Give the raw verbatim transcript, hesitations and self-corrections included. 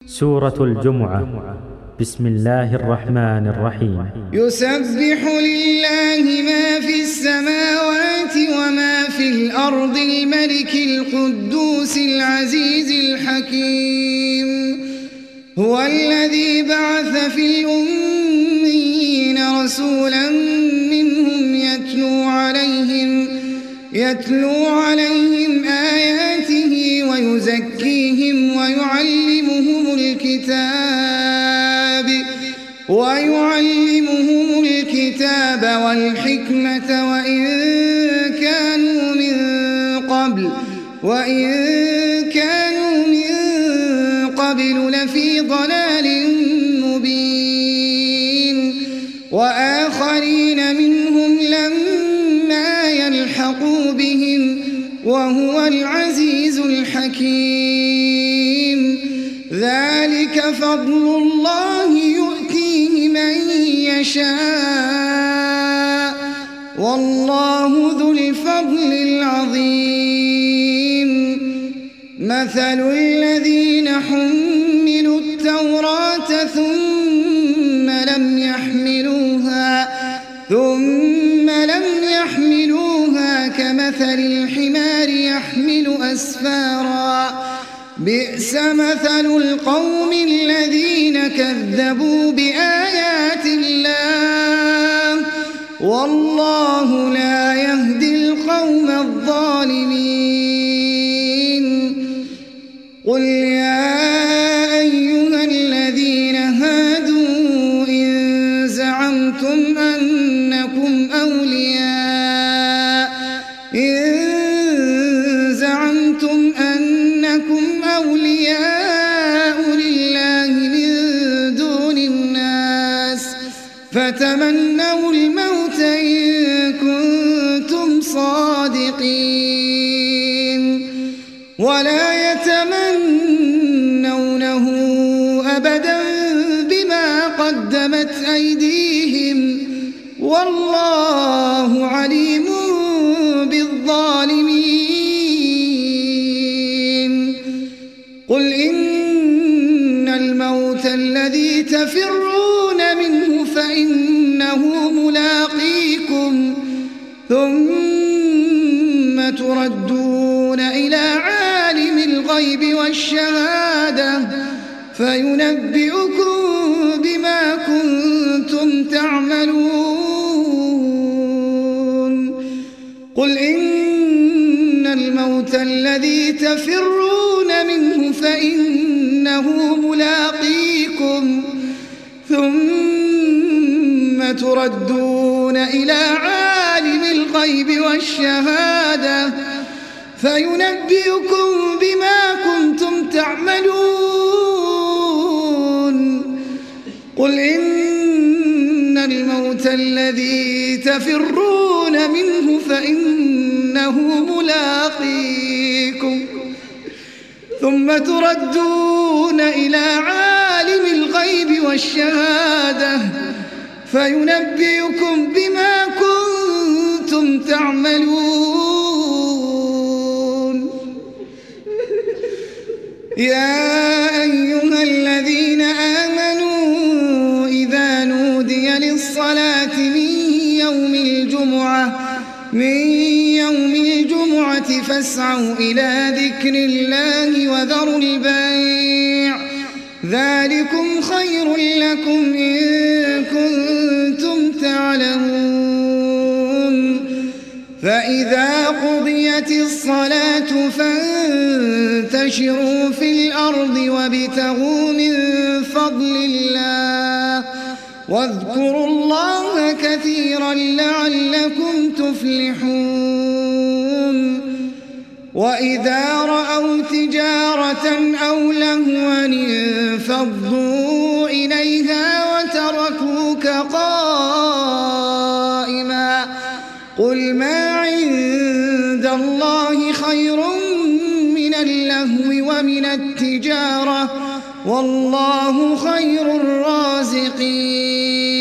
سورة الجمعة. بسم الله الرحمن الرحيم. يسبح لله ما في السماوات وما في الأرض الملك القدوس العزيز الحكيم. هو الذي بعث في الأميين رسولا منهم يتلو عليهم يتلو عليهم آياته ويزكيهم ويعلمهم الكتاب ويعلمهم الكتاب والحكمة وإن كانوا من قبل وإن كانوا من قبل لفي ضلال مبين. وآخرين منهم لما يلحقوا بهم وهو العزيز الحكيم. ذلك فضل الله يؤتيه من يشاء والله ذو الفضل العظيم. مثل الذين حملوا التوراة ثم لم يحملوها ثم لم يحملوها كمثل الحمار يحمل أسفارا بئس مثل القوم الذين كذبوا بآيات الله والله لا يهدي القوم الظالمين. قل يا أيها الذين هادوا إن زعمتم أنكم أولياء إن زعمتم أنكم أولياء لله من دون الناس فتمنوا الموت إن كنتم صادقين ولا يتمنونه أبدا بما قدمت أيديهم والله عليم بالظالمين. قل إن الموت الذي تفرون منه فإنه ملاقيكم ثم تردون إلى عالم الغيب والشهادة فينبئكم بما كنتم تعملون. قل إن الموت الذي تفرون منه فإنه ملاقيكم ثم تردون إلى عالم الغيب والشهادة فينبئكم بما كنتم تعملون. قل إن الموت الذي تفرون منه فإنه ملاقيكم ثم تردون إلى عالم الغيب والشهادة فينبئكم بما كنتم تعملون. يا أيها الذين آمنوا إذا نودي للصلاة من يوم الجمعة من يوم الجمعة فاسعوا إلى ذكر الله وذروا البيع ذلكم خير لكم إن كنتم تعلمون. فإذا قضيت الصلاة فانتشروا في الأرض وابتغوا من فضل الله واذكروا الله كثيرا لعلكم تفلحون. وإذا رأوا تجارة أو لهوا انفضوا إليها وتركوك قائما قل ما عند الله خير من اللهو ومن التجارة والله خير الرازقين.